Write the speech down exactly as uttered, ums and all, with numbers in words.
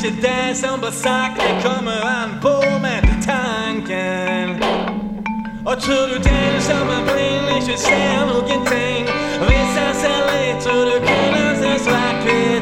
ikke det som blir sagt, det kommer an på med tanken. Og tror du den som er blind ikke ser noen ting? Hvis jeg ser litt, tror du kunne se svart hvitt.